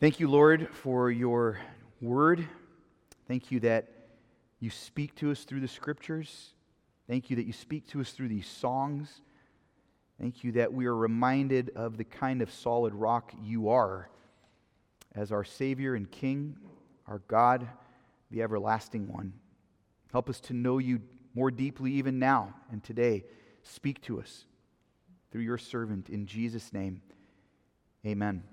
Thank you, Lord, for your word. Thank you that you speak to us through the scriptures. Thank you that you speak to us through these songs. Thank you that we are reminded of the kind of solid rock you are as our Savior and King, our God, the everlasting one. Help us to know you more deeply even now and today. Speak to us through your servant in Jesus' name. Amen.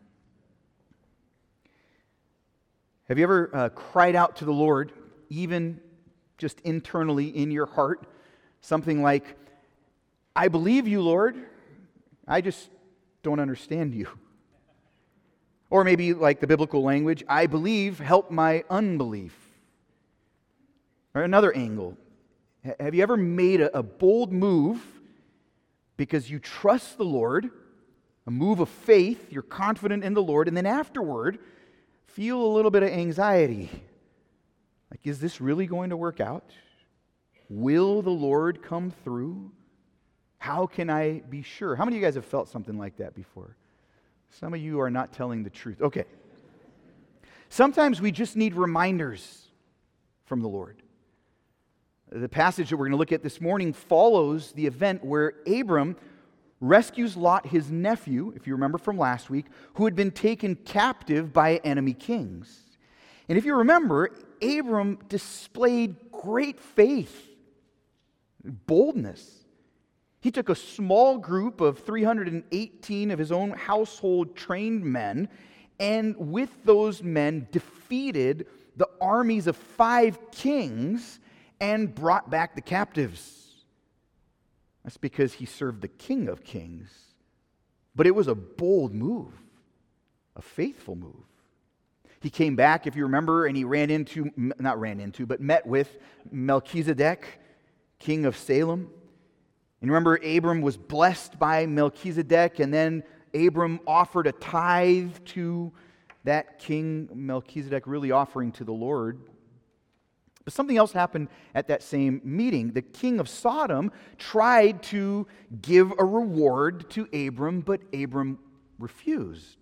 Have you ever cried out to the Lord, even just internally in your heart, something like, I believe you, Lord, I just don't understand you. Or maybe like the biblical language, I believe, help my unbelief. Or another angle, have you ever made a bold move because you trust the Lord, a move of faith, you're confident in the Lord, and then afterward, feel a little bit of anxiety. Like, is this really going to work out? Will the Lord come through? How can I be sure? How many of you guys have felt something like that before? Some of you are not telling the truth. Okay. Sometimes we just need reminders from the Lord. The passage that we're going to look at this morning follows the event where Abram rescues Lot, his nephew, if you remember from last week, who had been taken captive by enemy kings. And if you remember, Abram displayed great faith, boldness. He took a small group of 318 of his own household trained men, and with those men defeated the armies of 5 kings and brought back the captives. That's because he served the King of Kings. But it was a bold move, a faithful move. He came back, if you remember, and he met with Melchizedek, king of Salem. And remember, Abram was blessed by Melchizedek, and then Abram offered a tithe to that king Melchizedek, really offering to the Lord. But something else happened at that same meeting. The king of Sodom tried to give a reward to Abram, but Abram refused.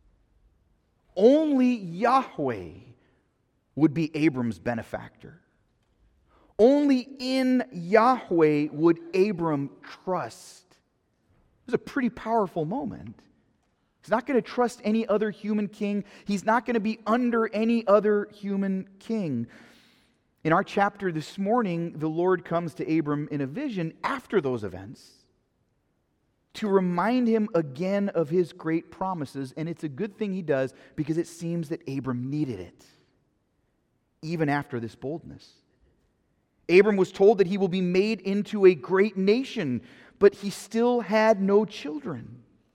Only Yahweh would be Abram's benefactor. Only in Yahweh would Abram trust. It was a pretty powerful moment. He's not going to trust any other human king. He's not going to be under any other human king. In our chapter this morning, the Lord comes to Abram in a vision after those events to remind him again of his great promises, and it's a good thing he does because it seems that Abram needed it, even after this boldness. Abram was told that he will be made into a great nation, but he still had no children.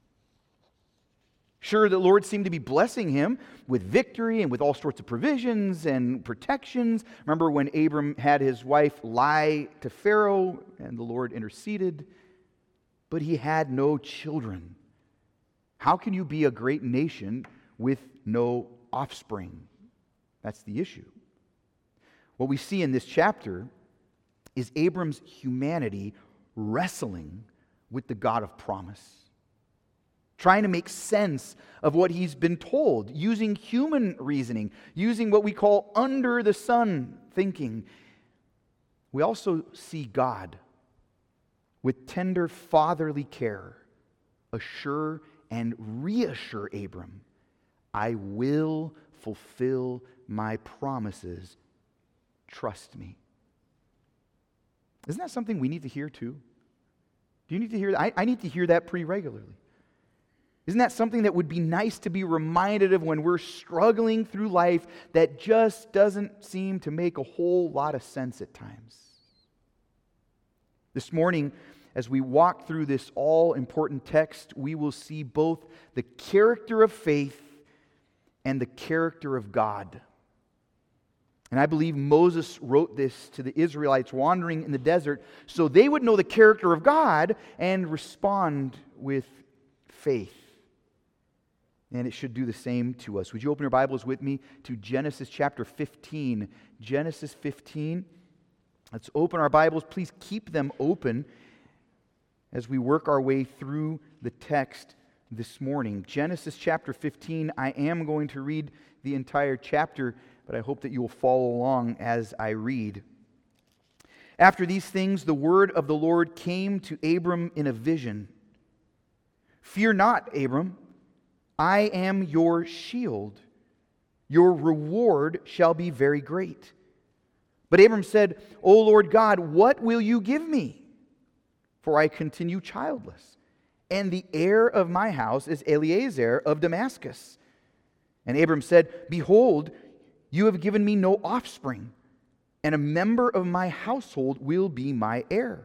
Sure, the Lord seemed to be blessing him with victory and with all sorts of provisions and protections. Remember when Abram had his wife lie to Pharaoh and the Lord interceded, but he had no children. How can you be a great nation with no offspring? That's the issue. What we see in this chapter is Abram's humanity wrestling with the God of promise, trying to make sense of what he's been told, using human reasoning, using what we call under the sun thinking. We also see God with tender fatherly care assure and reassure Abram, I will fulfill my promises. Trust me. Isn't that something we need to hear too? Do you need to hear that? I need to hear that pretty regularly. Isn't that something that would be nice to be reminded of when we're struggling through life that just doesn't seem to make a whole lot of sense at times? This morning, as we walk through this all-important text, we will see both the character of faith and the character of God. And I believe Moses wrote this to the Israelites wandering in the desert so they would know the character of God and respond with faith. And it should do the same to us. Would you open your Bibles with me to Genesis chapter 15? Genesis 15. Let's open our Bibles. Please keep them open as we work our way through the text this morning. Genesis chapter 15. I am going to read the entire chapter, but I hope that you will follow along as I read. After these things, the word of the Lord came to Abram in a vision. Fear not, Abram. I am your shield. Your reward shall be very great. But Abram said, O Lord God, what will you give me? For I continue childless, and the heir of my house is Eliezer of Damascus. And Abram said, Behold, you have given me no offspring, and a member of my household will be my heir.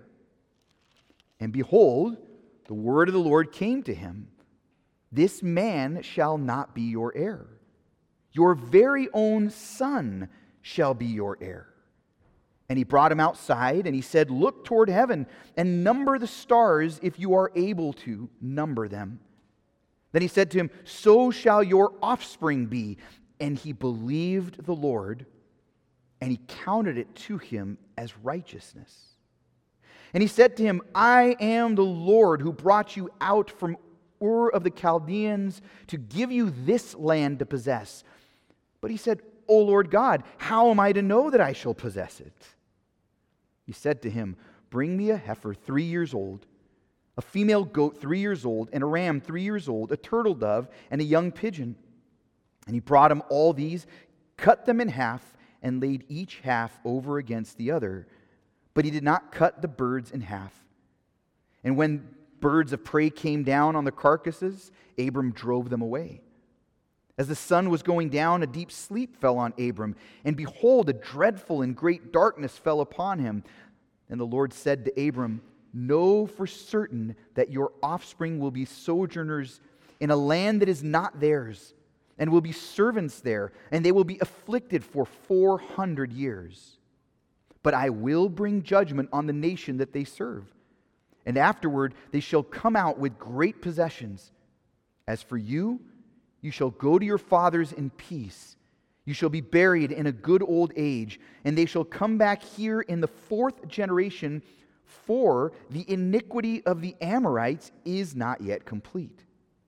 And behold, the word of the Lord came to him, This man shall not be your heir. Your very own son shall be your heir. And he brought him outside, and he said, Look toward heaven, and number the stars if you are able to number them. Then he said to him, So shall your offspring be. And he believed the Lord, and he counted it to him as righteousness. And he said to him, I am the Lord who brought you out from Ur of the Chaldeans to give you this land to possess. But he said, O Lord God, how am I to know that I shall possess it? He said to him, Bring me a heifer 3 years old, a female goat 3 years old, and a ram 3 years old, a turtle dove, and a young pigeon. And he brought him all these, cut them in half, and laid each half over against the other. But he did not cut the birds in half. And when birds of prey came down on the carcasses, Abram drove them away. As the sun was going down, a deep sleep fell on Abram, and behold, a dreadful and great darkness fell upon him. And the Lord said to Abram, Know for certain that your offspring will be sojourners in a land that is not theirs, and will be servants there, and they will be afflicted for 400 years. But I will bring judgment on the nation that they serve, and afterward they shall come out with great possessions. As for you, you shall go to your fathers in peace. You shall be buried in a good old age, and they shall come back here in the 4th generation, for the iniquity of the Amorites is not yet complete.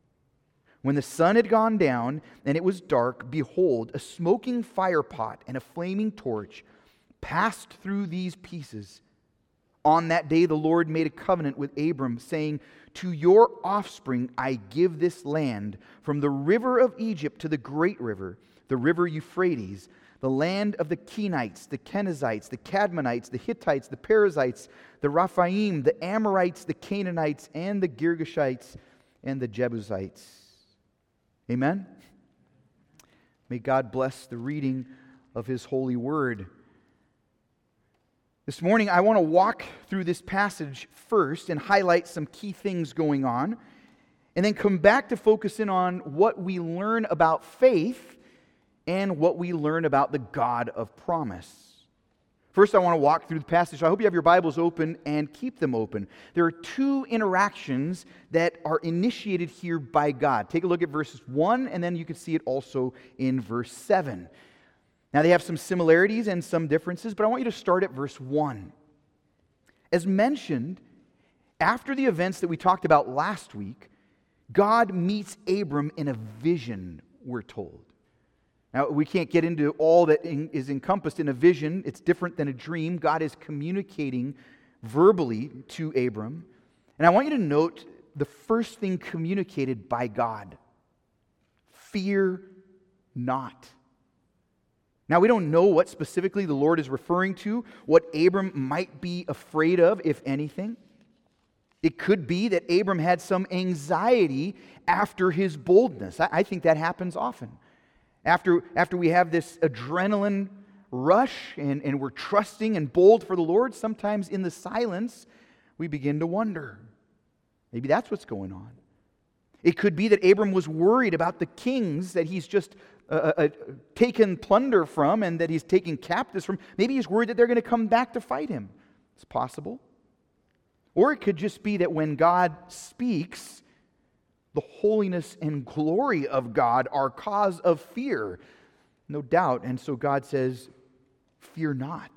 When the sun had gone down and it was dark, behold, a smoking firepot and a flaming torch passed through these pieces. On that day the Lord made a covenant with Abram, saying, To your offspring I give this land, from the river of Egypt to the great river, the river Euphrates, the land of the Kenites, the Kenizzites, the Cadmonites, the Hittites, the Perizzites, the Rephaim, the Amorites, the Canaanites, and the Girgashites, and the Jebusites. Amen? May God bless the reading of His holy word. This morning, I want to walk through this passage first and highlight some key things going on, and then come back to focus in on what we learn about faith and what we learn about the God of promise. First, I want to walk through the passage. So I hope you have your Bibles open and keep them open. There are 2 interactions that are initiated here by God. Take a look at verses 1, and then you can see it also in verse 7. Now, they have some similarities and some differences, but I want you to start at verse 1. As mentioned, after the events that we talked about last week, God meets Abram in a vision, we're told. Now, we can't get into all that is encompassed in a vision. It's different than a dream. God is communicating verbally to Abram. And I want you to note the first thing communicated by God. Fear not. Now, we don't know what specifically the Lord is referring to, what Abram might be afraid of, if anything. It could be that Abram had some anxiety after his boldness. I think that happens often. After we have this adrenaline rush and we're trusting and bold for the Lord, sometimes in the silence, we begin to wonder. Maybe that's what's going on. It could be that Abram was worried about the kings that he's just taken plunder from and that he's taken captives from. Maybe he's worried that they're going to come back to fight him. It's possible. Or it could just be that when God speaks, the holiness and glory of God are cause of fear. No doubt. And so God says, fear not.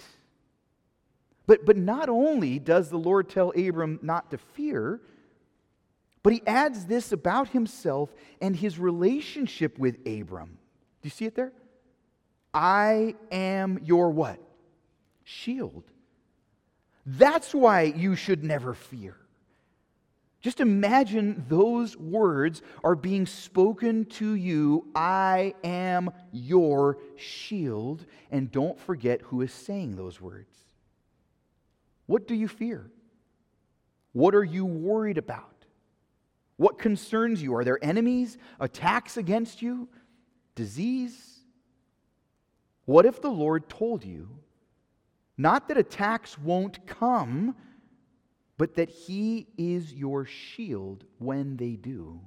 But not only does the Lord tell Abram not to fear, But he adds this about himself and his relationship with Abram. Do you see it there? I am your what? Shield. That's why you should never fear. Just imagine those words are being spoken to you. I am your shield. And don't forget who is saying those words. What do you fear? What are you worried about? What concerns you? Are there enemies, attacks against you, disease? What if the Lord told you, not that attacks won't come, but that He is your shield when they do?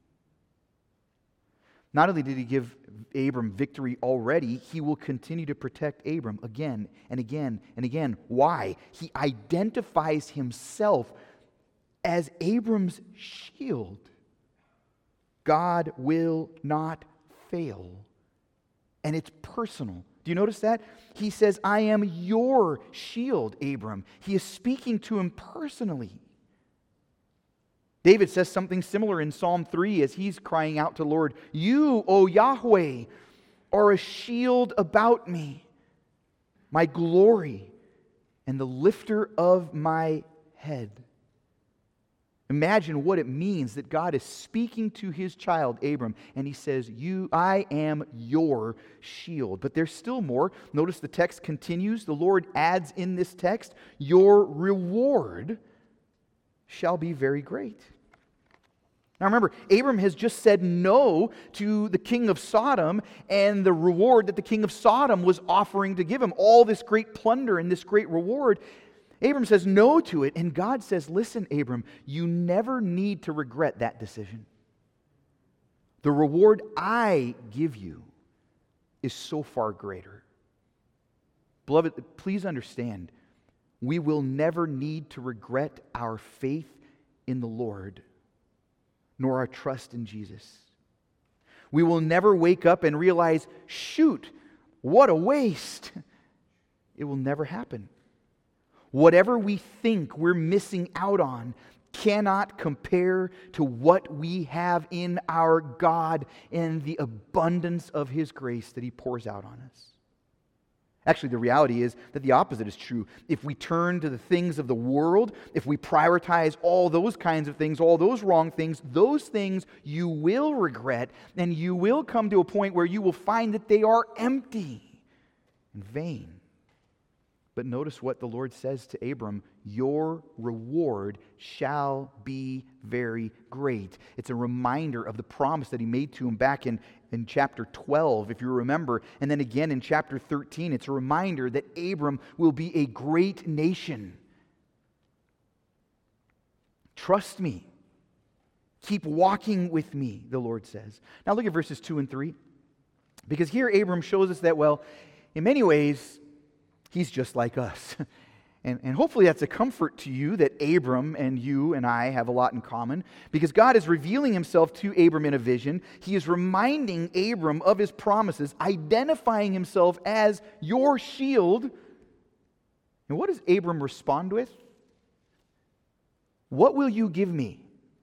Not only did He give Abram victory already, He will continue to protect Abram again and again and again. Why? He identifies Himself as Abram's shield. God will not fail. And it's personal. Do you notice that? He says, I am your shield, Abram. He is speaking to him personally. David says something similar in Psalm 3 as he's crying out to the Lord, You, O Yahweh, are a shield about me, my glory, and the lifter of my head. Imagine what it means that God is speaking to His child, Abram, and He says, I am your shield. But there's still more. Notice the text continues. The Lord adds in this text, your reward shall be very great. Now remember, Abram has just said no to the king of Sodom and the reward that the king of Sodom was offering to give him. All this great plunder and this great reward. Abram says no to it, and God says, listen, Abram, you never need to regret that decision. The reward I give you is so far greater. Beloved, please understand, we will never need to regret our faith in the Lord, nor our trust in Jesus. We will never wake up and realize, shoot, what a waste. It will never happen. Whatever we think we're missing out on cannot compare to what we have in our God and the abundance of His grace that He pours out on us. Actually, the reality is that the opposite is true. If we turn to the things of the world, if we prioritize all those kinds of things, all those wrong things, those things you will regret, and you will come to a point where you will find that they are empty and vain. But notice what the Lord says to Abram, your reward shall be very great. It's a reminder of the promise that He made to him back in chapter 12, if you remember. And then again in chapter 13, it's a reminder that Abram will be a great nation. Trust me. Keep walking with me, the Lord says. Now look at verses 2 and 3. Because here Abram shows us that, well, in many ways, he's just like us. And hopefully that's a comfort to you that Abram and you and I have a lot in common. Because God is revealing Himself to Abram in a vision. He is reminding Abram of His promises, identifying Himself as your shield. And what does Abram respond with? What will you give me?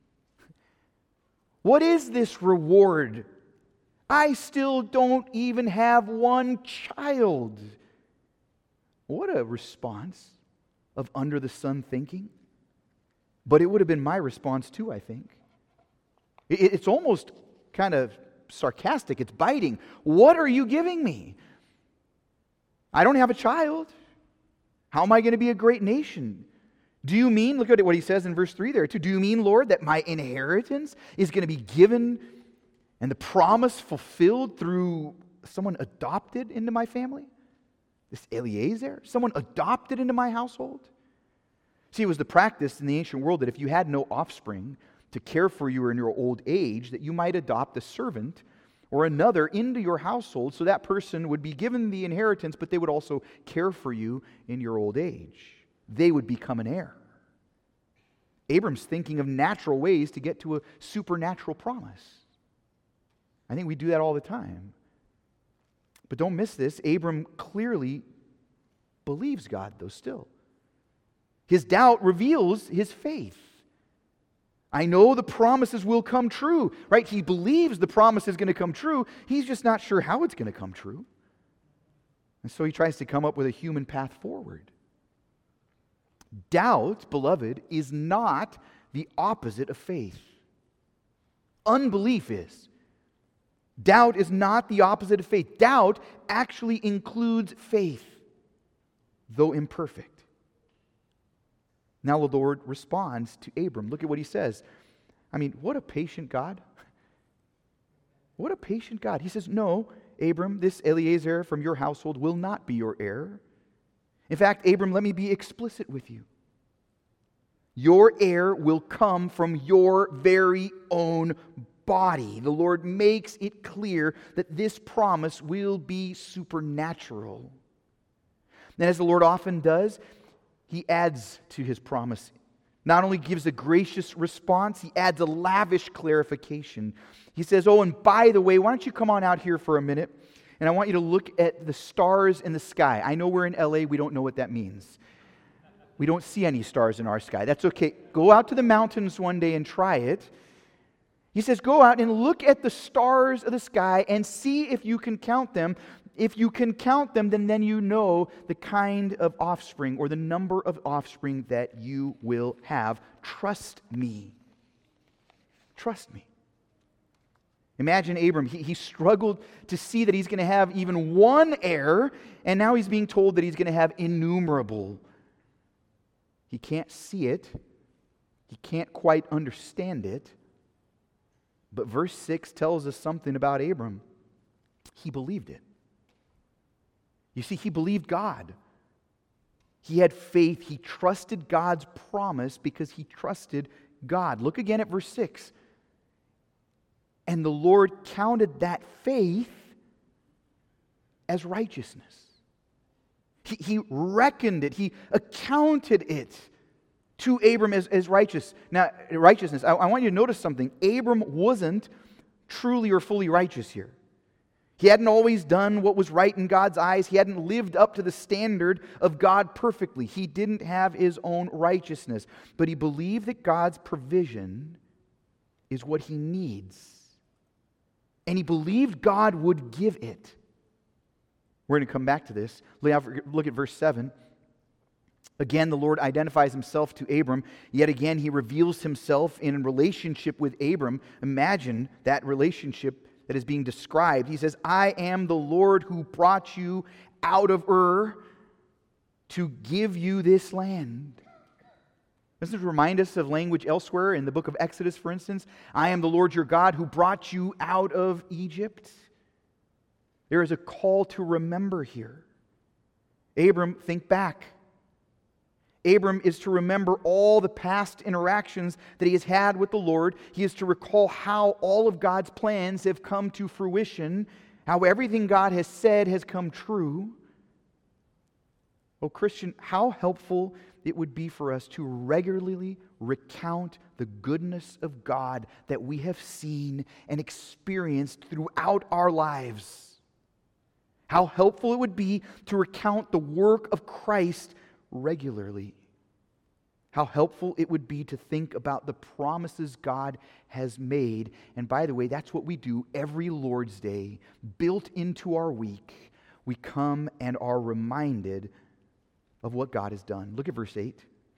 What is this reward? I still don't even have one child. What a response of under the sun thinking. But it would have been my response too, I think. It's almost kind of sarcastic. It's biting. What are you giving me? I don't have a child. How am I going to be a great nation? Do you mean, look at what he says in verse 3 there too. Do you mean, Lord, that my inheritance is going to be given and the promise fulfilled through someone adopted into my family? This Eliezer, someone adopted into my household? See, it was the practice in the ancient world that if you had no offspring to care for you in your old age, that you might adopt a servant or another into your household so that person would be given the inheritance, but they would also care for you in your old age. They would become an heir. Abram's thinking of natural ways to get to a supernatural promise. I think we do that all the time. But don't miss this. Abram clearly believes God, though still. His doubt reveals his faith. I know the promises will come true, right? He believes the promise is going to come true. He's just not sure how it's going to come true. And so he tries to come up with a human path forward. Doubt, beloved, is not the opposite of faith. Unbelief is. Doubt is not the opposite of faith. Doubt actually includes faith, though imperfect. Now the Lord responds to Abram. Look at what he says. I mean, what a patient God. What a patient God. He says, no, Abram, this Eliezer from your household will not be your heir. In fact, Abram, let me be explicit with you. Your heir will come from your very own body. The Lord makes it clear that this promise will be supernatural. And as the Lord often does, He adds to His promise. Not only gives a gracious response, He adds a lavish clarification. He says, oh, and by the way, why don't you come on out here for a minute, and I want you to look at the stars in the sky. I know we're in LA, we don't know what that means. We don't see any stars in our sky. That's okay. Go out to the mountains one day and try it. He says, go out and look at the stars of the sky and see if you can count them. If you can count them, then you know the kind of offspring or the number of offspring that you will have. Trust me. Trust me. Imagine Abram. He struggled to see that he's going to have even one heir, and now he's being told that he's going to have innumerable. He can't see it. He can't quite understand it. But verse 6 tells us something about Abram. He believed it. You see, he believed God. He had faith. He trusted God's promise because he trusted God. Look again at verse 6. And the Lord counted that faith as righteousness. He reckoned it. He accounted it to Abram as righteous. Now, righteousness. I want you to notice something. Abram wasn't truly or fully righteous here. He hadn't always done what was right in God's eyes. He hadn't lived up to the standard of God perfectly. He didn't have his own righteousness. But he believed that God's provision is what he needs. And he believed God would give it. We're going to come back to this. Look at verse 7. Again, the Lord identifies himself to Abram. Yet again, he reveals himself in relationship with Abram. Imagine that relationship that is being described. He says, I am the Lord who brought you out of Ur to give you this land. Doesn't it remind us of language elsewhere in the book of Exodus, for instance? I am the Lord your God who brought you out of Egypt. There is a call to remember here. Abram, think back. Abram is to remember all the past interactions that he has had with the Lord. He is to recall how all of God's plans have come to fruition, how everything God has said has come true. Oh, Christian, how helpful it would be for us to regularly recount the goodness of God that we have seen and experienced throughout our lives. How helpful it would be to recount the work of Christ regularly. How helpful it would be to think about the promises God has made. And by the way, that's what we do every Lord's Day. Built into our week, we come and are reminded of what God has done. Look at verse 8. It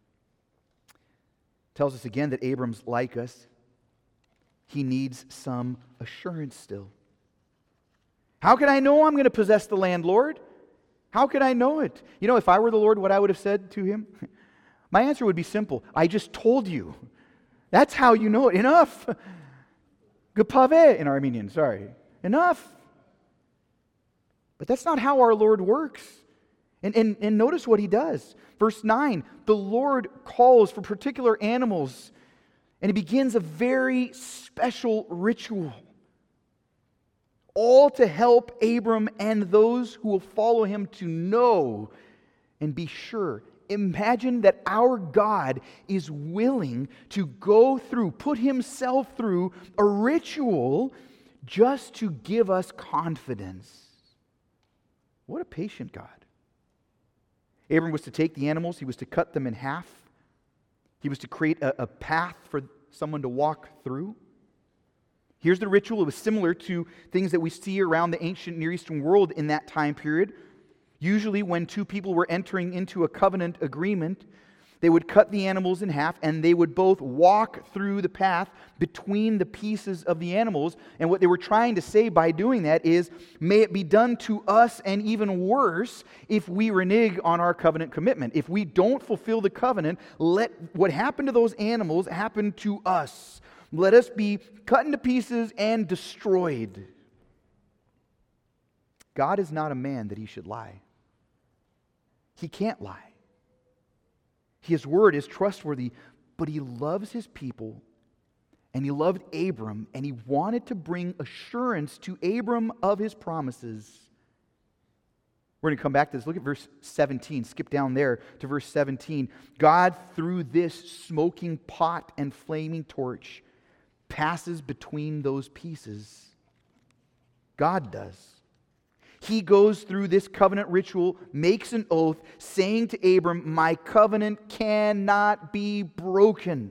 tells us again that Abram's like us. He needs some assurance still. How can I know I'm going to possess the land, Lord? How could I know it? You know, if I were the Lord, what I would have said to him? My answer would be simple. I just told you. That's how you know it. Enough. Gepave in Armenian, sorry. Enough. But that's not how our Lord works. And notice what he does. Verse 9, the Lord calls for particular animals, and he begins a very special ritual. All to help Abram and those who will follow him to know and be sure. Imagine that our God is willing to go through, put himself through a ritual just to give us confidence. What a patient God. Abram was to take the animals, he was to cut them in half. He was to create a path for someone to walk through. Here's the ritual. It was similar to things that we see around the ancient Near Eastern world in that time period. Usually when two people were entering into a covenant agreement, they would cut the animals in half and they would both walk through the path between the pieces of the animals. And what they were trying to say by doing that is, may it be done to us and even worse if we renege on our covenant commitment. If we don't fulfill the covenant, let what happened to those animals happen to us. Let us be cut into pieces and destroyed. God is not a man that he should lie. He can't lie. His word is trustworthy, but he loves his people, and he loved Abram, and he wanted to bring assurance to Abram of his promises. We're going to come back to this. Look at verse 17. Skip down there to verse 17. God, through this smoking pot and flaming torch, passes between those pieces. God does. He goes through this covenant ritual, makes an oath, saying to Abram, my covenant cannot be broken.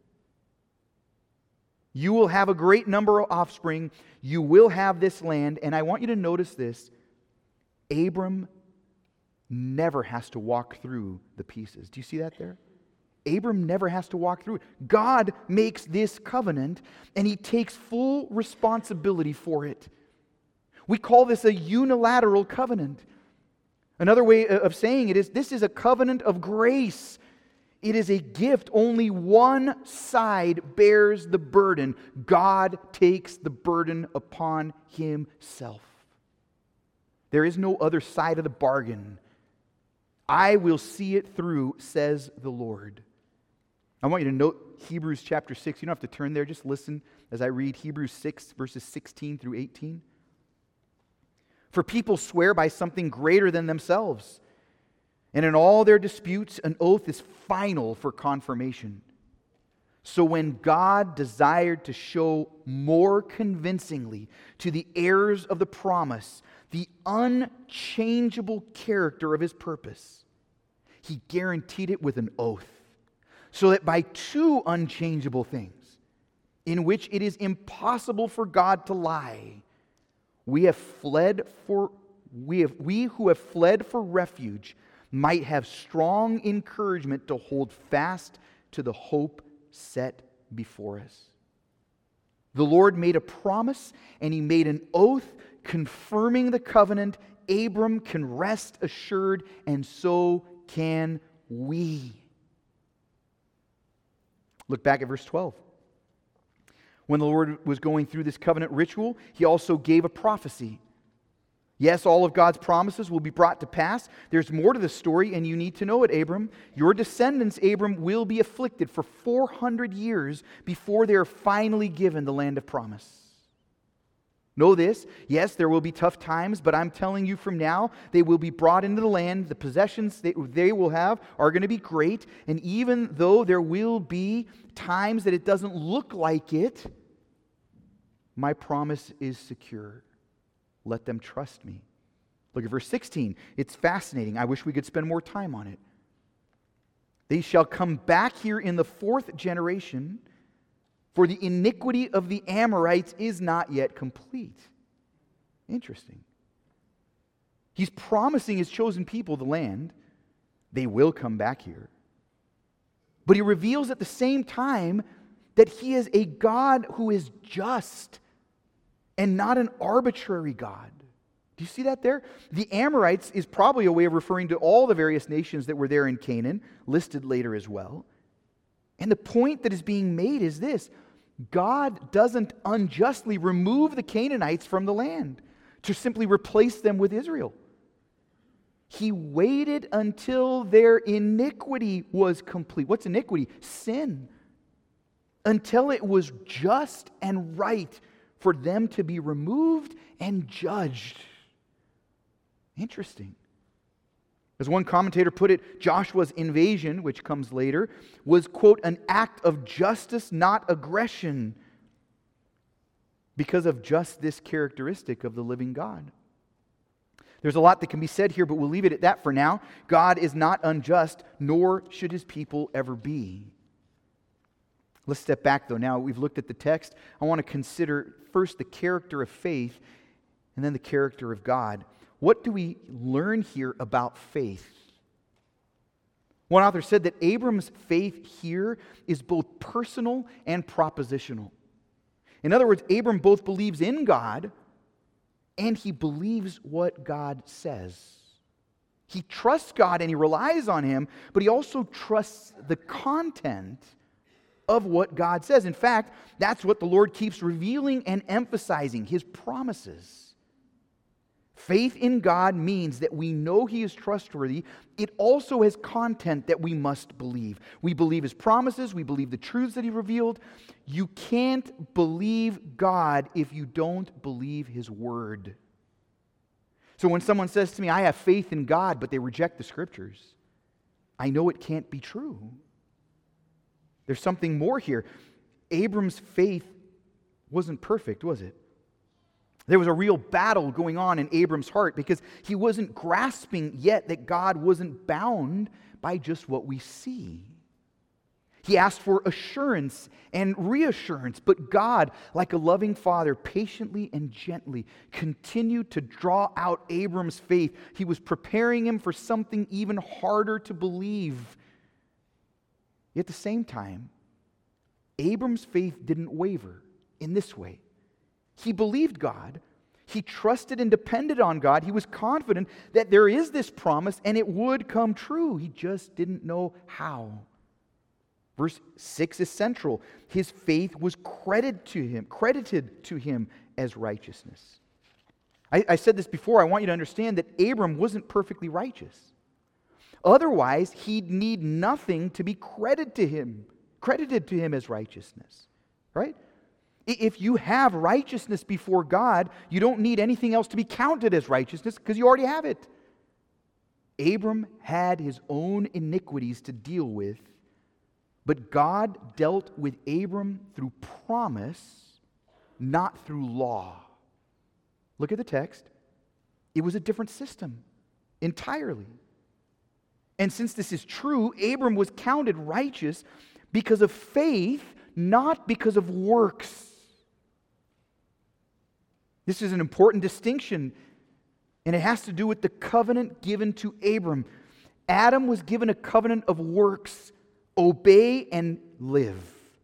You will have a great number of offspring. You will have this land. And I want you to notice this. Abram never has to walk through the pieces. Do you see that there? Abram never has to walk through it. God makes this covenant, and he takes full responsibility for it. We call this a unilateral covenant. Another way of saying it is, this is a covenant of grace. It is a gift. Only one side bears the burden. God takes the burden upon himself. There is no other side of the bargain. I will see it through, says the Lord. I want you to note Hebrews chapter 6. You don't have to turn there. Just listen as I read Hebrews 6, verses 16 through 18. For people swear by something greater than themselves, and in all their disputes, an oath is final for confirmation. So when God desired to show more convincingly to the heirs of the promise the unchangeable character of his purpose, he guaranteed it with an oath, so that by two unchangeable things, in which it is impossible for God to lie, we who have fled for refuge might have strong encouragement to hold fast to the hope set before us. The Lord made a promise, and he made an oath confirming the covenant. Abram can rest assured, and so can we. Look back at verse 12. When the Lord was going through this covenant ritual, he also gave a prophecy. Yes, all of God's promises will be brought to pass. There's more to the story, and you need to know it, Abram. Your descendants, Abram, will be afflicted for 400 years before they are finally given the land of promise. Know this, yes, there will be tough times, but I'm telling you from now, they will be brought into the land. The possessions they will have are going to be great. And even though there will be times that it doesn't look like it, my promise is secure. Let them trust me. Look at verse 16. It's fascinating. I wish we could spend more time on it. They shall come back here in the fourth generation, for the iniquity of the Amorites is not yet complete. Interesting. He's promising his chosen people the land. They will come back here. But he reveals at the same time that he is a God who is just and not an arbitrary God. Do you see that there? The Amorites is probably a way of referring to all the various nations that were there in Canaan, listed later as well. And the point that is being made is this: God doesn't unjustly remove the Canaanites from the land to simply replace them with Israel. He waited until their iniquity was complete. What's iniquity? Sin. Until it was just and right for them to be removed and judged. Interesting. As one commentator put it, Joshua's invasion, which comes later, was, quote, an act of justice, not aggression, because of just this characteristic of the living God. There's a lot that can be said here, but we'll leave it at that for now. God is not unjust, nor should his people ever be. Let's step back, though. Now we've looked at the text. I want to consider first the character of faith and then the character of God. What do we learn here about faith? One author said that Abram's faith here is both personal and propositional. In other words, Abram both believes in God and he believes what God says. He trusts God and he relies on Him, but he also trusts the content of what God says. In fact, that's what the Lord keeps revealing and emphasizing, His promises. Faith in God means that we know He is trustworthy. It also has content that we must believe. We believe His promises. We believe the truths that He revealed. You can't believe God if you don't believe His Word. So when someone says to me, I have faith in God, but they reject the Scriptures, I know it can't be true. There's something more here. Abram's faith wasn't perfect, was it? There was a real battle going on in Abram's heart because he wasn't grasping yet that God wasn't bound by just what we see. He asked for assurance and reassurance, but God, like a loving father, patiently and gently continued to draw out Abram's faith. He was preparing him for something even harder to believe. Yet at the same time, Abram's faith didn't waver in this way. He believed God. He trusted and depended on God. He was confident that there is this promise and it would come true. He just didn't know how. Verse 6 is central. His faith was credited to him as righteousness. I said this before. I want you to understand that Abram wasn't perfectly righteous. Otherwise, he'd need nothing to be credited to him as righteousness. Right? If you have righteousness before God, you don't need anything else to be counted as righteousness because you already have it. Abram had his own iniquities to deal with, but God dealt with Abram through promise, not through law. Look at the text. It was a different system entirely. And since this is true, Abram was counted righteous because of faith, not because of works. This is an important distinction, and it has to do with the covenant given to Abram. Adam was given a covenant of works, obey and live.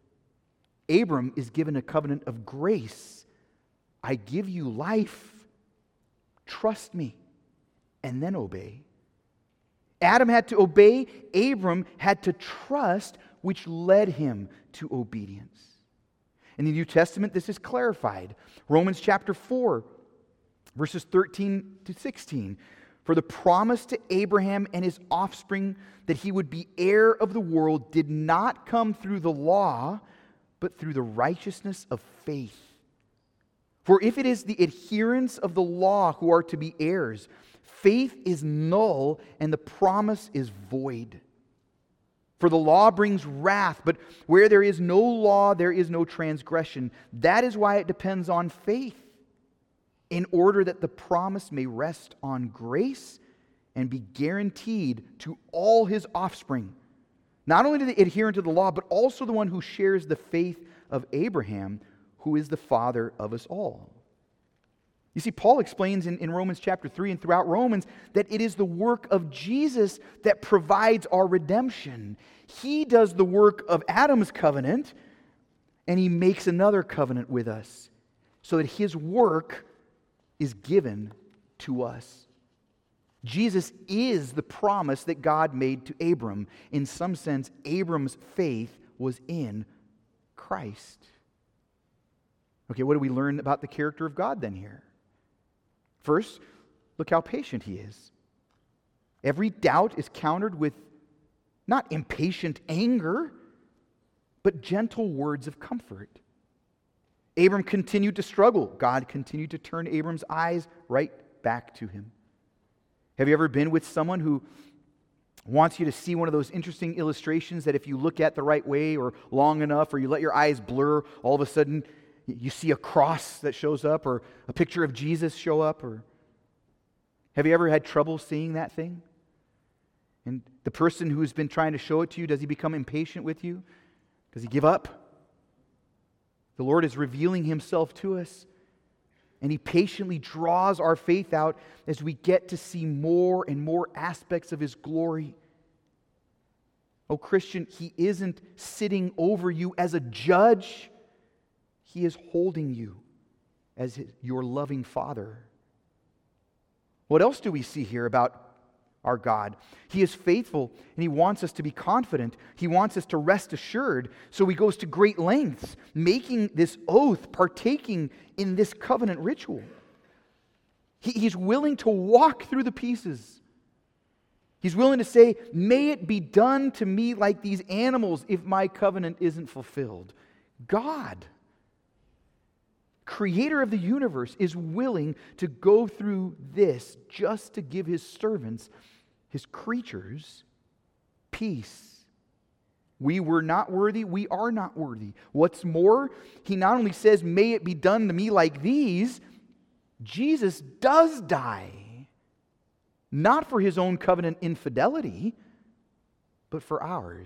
Abram is given a covenant of grace. I give you life, trust me, and then obey. Adam had to obey, Abram had to trust, which led him to obedience. In the New Testament, this is clarified. Romans chapter 4, verses 13 to 16. For the promise to Abraham and his offspring that he would be heir of the world did not come through the law, but through the righteousness of faith. For if it is the adherents of the law who are to be heirs, faith is null and the promise is void. For the law brings wrath, but where there is no law, there is no transgression. That is why it depends on faith, in order that the promise may rest on grace and be guaranteed to all his offspring, not only to the adherent of the law, but also the one who shares the faith of Abraham, who is the father of us all. You see, Paul explains in Romans chapter 3 and throughout Romans that it is the work of Jesus that provides our redemption. He does the work of Adam's covenant, and He makes another covenant with us so that His work is given to us. Jesus is the promise that God made to Abram. In some sense, Abram's faith was in Christ. Okay, what do we learn about the character of God then here? First, look how patient He is. Every doubt is countered with not impatient anger, but gentle words of comfort. Abram continued to struggle. God continued to turn Abram's eyes right back to him. Have you ever been with someone who wants you to see one of those interesting illustrations that if you look at the right way or long enough, or you let your eyes blur, all of a sudden you see a cross that shows up or a picture of Jesus show up? Or have you ever had trouble seeing that thing? And the person who's been trying to show it to you, does he become impatient with you? Does he give up? The Lord is revealing Himself to us, and He patiently draws our faith out as we get to see more and more aspects of His glory. Oh, Christian, He isn't sitting over you as a judge. He is holding you as your loving Father. What else do we see here about our God? He is faithful, and He wants us to be confident. He wants us to rest assured. So He goes to great lengths, making this oath, partaking in this covenant ritual. He's willing to walk through the pieces. He's willing to say, may it be done to me like these animals if my covenant isn't fulfilled. God, Creator of the universe, is willing to go through this just to give His servants, His creatures, peace. We were not worthy, we are not worthy. What's more, He not only says, may it be done to me like these, Jesus does die. Not for His own covenant infidelity, but for ours.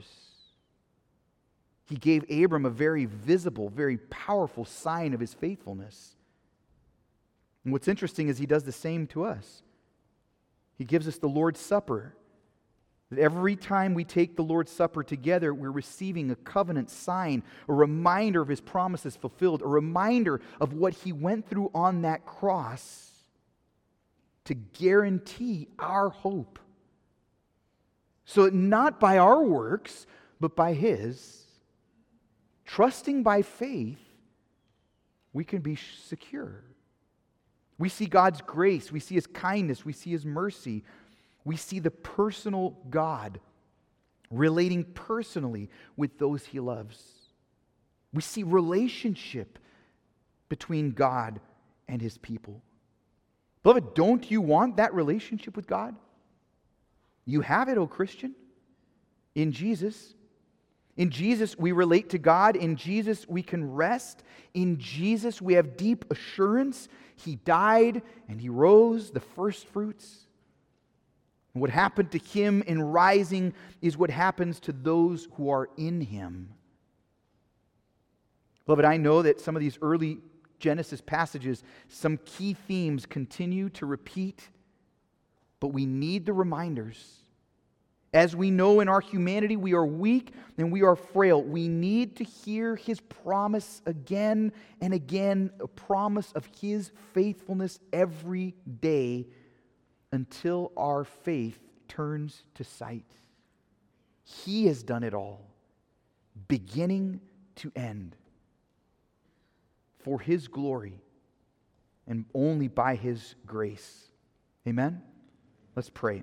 He gave Abram a very visible, very powerful sign of His faithfulness. And what's interesting is He does the same to us. He gives us the Lord's Supper. That every time we take the Lord's Supper together, we're receiving a covenant sign, a reminder of His promises fulfilled, a reminder of what He went through on that cross to guarantee our hope. So not by our works, but by His. Trusting by faith, we can be secure. We see God's grace, we see His kindness, we see His mercy. We see the personal God relating personally with those He loves. We see relationship between God and His people. Beloved, don't you want that relationship with God? You have it, O Christian, in Jesus. In Jesus, we relate to God. In Jesus, we can rest. In Jesus, we have deep assurance. He died and He rose, the first fruits. And what happened to Him in rising is what happens to those who are in Him. Beloved, I know that some of these early Genesis passages, some key themes continue to repeat, but we need the reminders. As we know in our humanity, we are weak and we are frail. We need to hear His promise again and again, a promise of His faithfulness every day until our faith turns to sight. He has done it all, beginning to end, for His glory and only by His grace. Amen? Let's pray.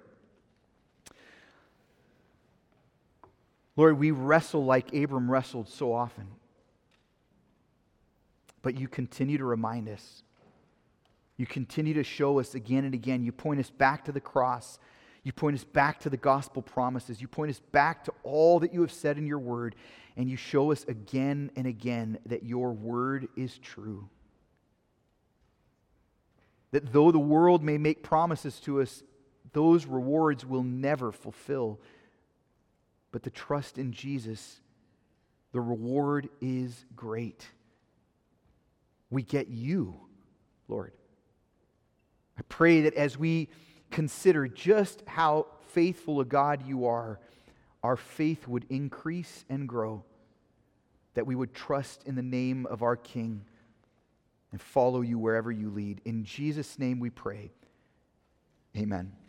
Lord, we wrestle like Abram wrestled so often. But You continue to remind us. You continue to show us again and again. You point us back to the cross. You point us back to the gospel promises. You point us back to all that You have said in Your word. And You show us again and again that Your word is true. That though the world may make promises to us, those rewards will never fulfill. But the trust in Jesus, the reward is great. We get You, Lord. I pray that as we consider just how faithful a God You are, our faith would increase and grow, that we would trust in the name of our King and follow You wherever You lead. In Jesus' name we pray. Amen.